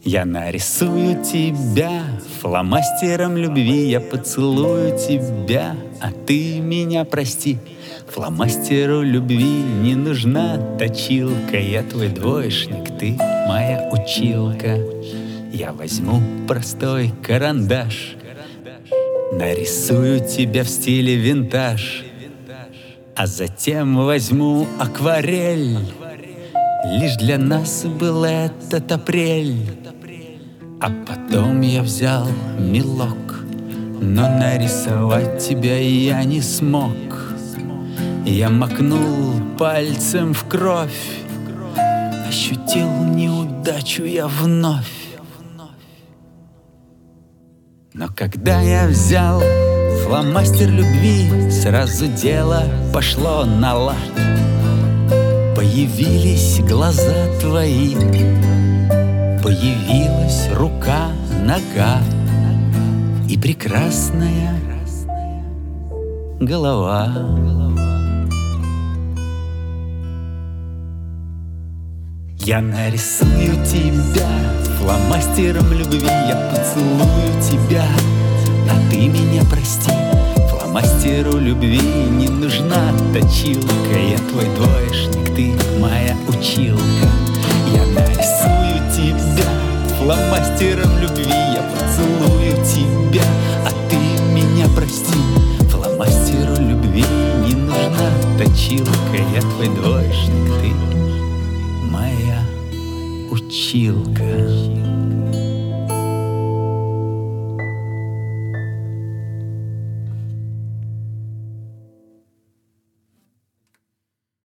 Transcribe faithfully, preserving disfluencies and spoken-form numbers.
Я нарисую тебя фломастером любви, я поцелую тебя, а ты меня прости. Фломастеру любви не нужна точилка, я твой двоечник, ты моя училка. Я возьму простой карандаш, нарисую тебя в стиле винтаж, а затем возьму акварель. Лишь для нас был этот апрель. А потом я взял мелок, но нарисовать тебя я не смог. Я макнул пальцем в кровь, ощутил неудачу я вновь. Но когда я взял фломастер любви, сразу дело пошло на лад. Появились глаза твои, появилась рука, нога и прекрасная голова. Я нарисую тебя фломастером любви, я поцелую тебя, а ты меня прости. Фломастеру любви не нужна точилка, я твой двоечник, ты моя училка. Я нарисую тебя фломастером любви, я поцелую тебя, а ты меня прости. Фломастеру любви не нужна точилка, я твой двоечник, ты моя училка.